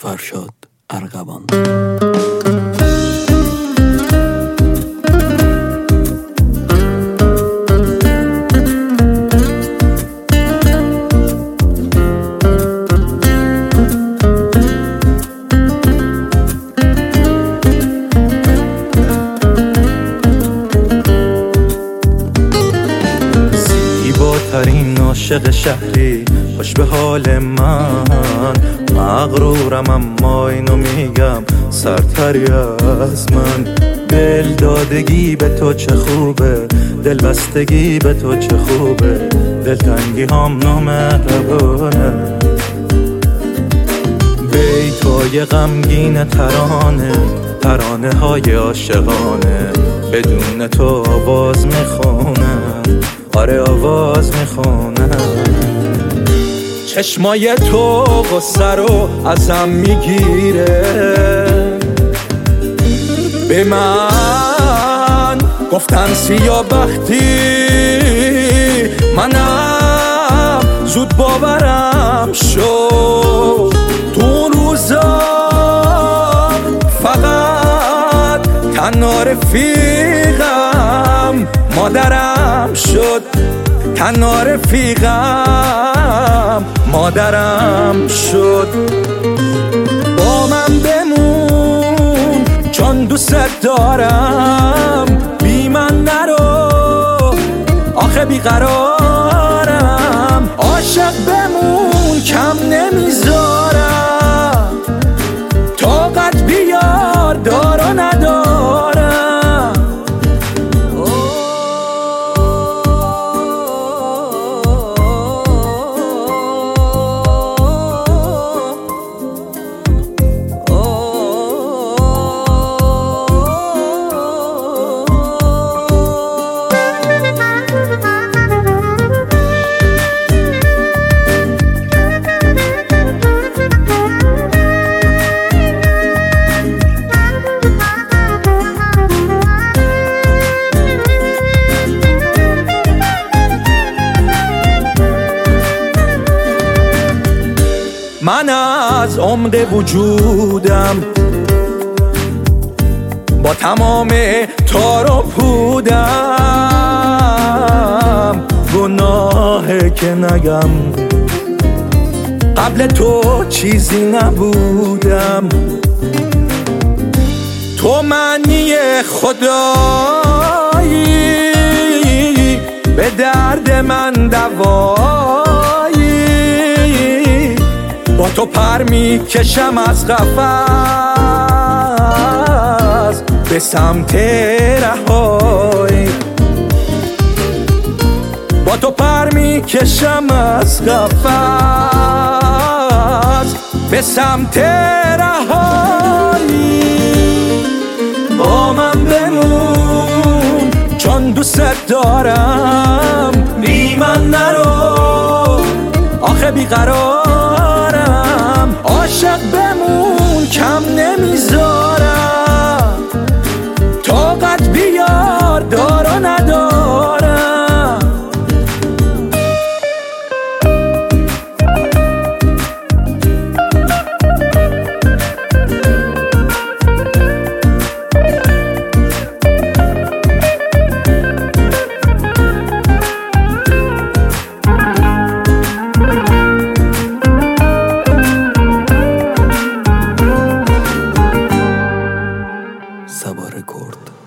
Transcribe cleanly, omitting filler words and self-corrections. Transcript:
فرشاد ارغوان. زیباترین عاشق شهری، خوش به حال من، مغرورم اما اینو میگم سرتری از من. دل دادگی به تو چه خوبه، دل بستگی به تو چه خوبه، دلتنگی هم نامهربانه. بیتای غمگین ترانه های عاشقانه، بدون تو آواز میخونم، آره آواز میخونم. چشمای تو غصه رو ازم میگیره، به من گفتن سیاه‌بختی، منم زود باورم شد. تو اون روزا فقط تنها رفیقم مادرم شد، تنها رفیقم مادرم شد. با من بمون چون دوست دارم، بی من نرو آخه بیقرارم. عاشق بمون کم نمیذارم، طاقت بیار دار و ندارم. من از عمق وجودم با تمام تار و پودم، گناهه که نگم قبل تو چیزی نبودم. تو معنی خدایی، به درد من دوایی. با تو پر میکشم از قفس به سمت رهایی، با تو پر میکشم از قفس به سمت رهایی. با من بمون چون دوست دارم، بی من نرو آخه بیقرارم. عاشق بمون کم نمیذارم، طاقت بیار دار و ندارم. سبا رکورد.